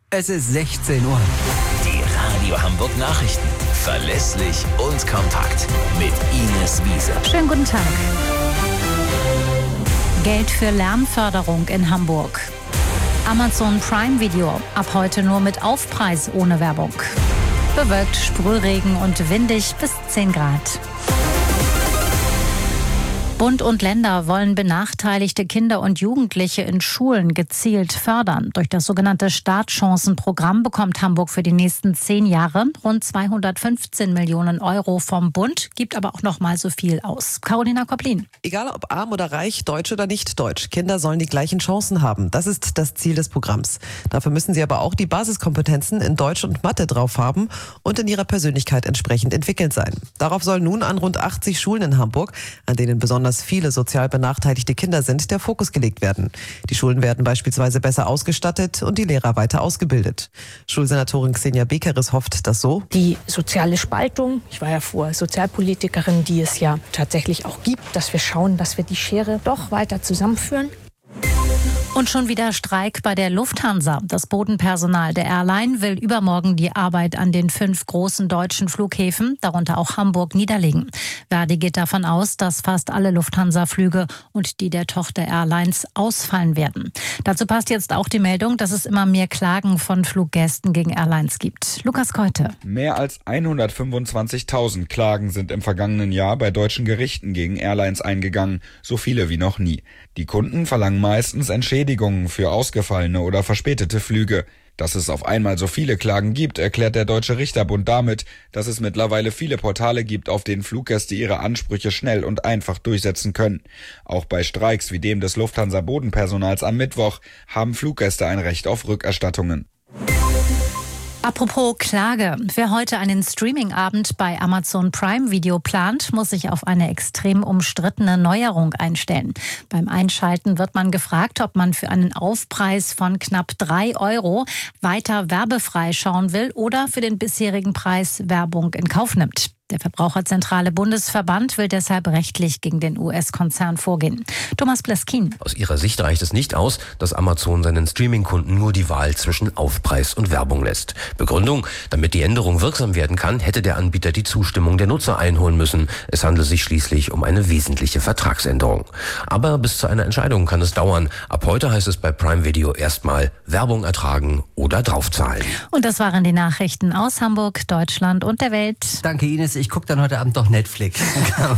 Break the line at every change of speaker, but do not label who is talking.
Es ist 16 Uhr.
Die Radio Hamburg Nachrichten. Verlässlich und kompakt. Mit Ines Wiese.
Schönen guten Tag. Geld für Lernförderung in Hamburg. Amazon Prime Video. Ab heute nur mit Aufpreis ohne Werbung. Bewölkt, Sprühregen und windig bis 10 Grad. Bund und Länder wollen benachteiligte Kinder und Jugendliche in Schulen gezielt fördern. Durch das sogenannte Startchancenprogramm bekommt Hamburg für die nächsten 10 Jahre rund 215 Millionen Euro vom Bund, gibt aber auch noch mal so viel aus. Carolina Koplin.
Egal ob arm oder reich, deutsch oder nicht deutsch, Kinder sollen die gleichen Chancen haben. Das ist das Ziel des Programms. Dafür müssen sie aber auch die Basiskompetenzen in Deutsch und Mathe drauf haben und in ihrer Persönlichkeit entsprechend entwickelt sein. Darauf soll nun an rund 80 Schulen in Hamburg, an denen besonders viele sozial benachteiligte Kinder sind, der Fokus gelegt werden. Die Schulen werden beispielsweise besser ausgestattet und die Lehrer weiter ausgebildet. Schulsenatorin Xenia Bekeres hofft, dass so
die soziale Spaltung, ich war ja vorher Sozialpolitikerin, die es ja tatsächlich auch gibt, dass wir schauen, dass wir die Schere doch weiter zusammenführen.
Und schon wieder Streik bei der Lufthansa. Das Bodenpersonal der Airline will übermorgen die Arbeit an den 5 großen deutschen Flughäfen, darunter auch Hamburg, niederlegen. Verdi geht davon aus, dass fast alle Lufthansa-Flüge und die der Tochter-Airlines ausfallen werden. Dazu passt jetzt auch die Meldung, dass es immer mehr Klagen von Fluggästen gegen Airlines gibt. Lukas Keute.
Mehr als 125.000 Klagen sind im vergangenen Jahr bei deutschen Gerichten gegen Airlines eingegangen, so viele wie noch nie. Die Kunden verlangen meistens Entschädigungen für ausgefallene oder verspätete Flüge. Dass es auf einmal so viele Klagen gibt, erklärt der Deutsche Richterbund damit, dass es mittlerweile viele Portale gibt, auf denen Fluggäste ihre Ansprüche schnell und einfach durchsetzen können. Auch bei Streiks wie dem des Lufthansa-Bodenpersonals am Mittwoch haben Fluggäste ein Recht auf Rückerstattungen.
Apropos Klage. Wer heute einen Streaming-Abend bei Amazon Prime Video plant, muss sich auf eine extrem umstrittene Neuerung einstellen. Beim Einschalten wird man gefragt, ob man für einen Aufpreis von knapp 3 Euro weiter werbefrei schauen will oder für den bisherigen Preis Werbung in Kauf nimmt. Der Verbraucherzentrale Bundesverband will deshalb rechtlich gegen den US-Konzern vorgehen. Thomas Pleskin.
Aus ihrer Sicht reicht es nicht aus, dass Amazon seinen Streaming-Kunden nur die Wahl zwischen Aufpreis und Werbung lässt. Begründung: Damit die Änderung wirksam werden kann, hätte der Anbieter die Zustimmung der Nutzer einholen müssen. Es handelt sich schließlich um eine wesentliche Vertragsänderung. Aber bis zu einer Entscheidung kann es dauern. Ab heute heißt es bei Prime Video erstmal Werbung ertragen oder draufzahlen.
Und das waren die Nachrichten aus Hamburg, Deutschland und der Welt.
Danke, Ines. Ich gucke dann heute Abend doch Netflix.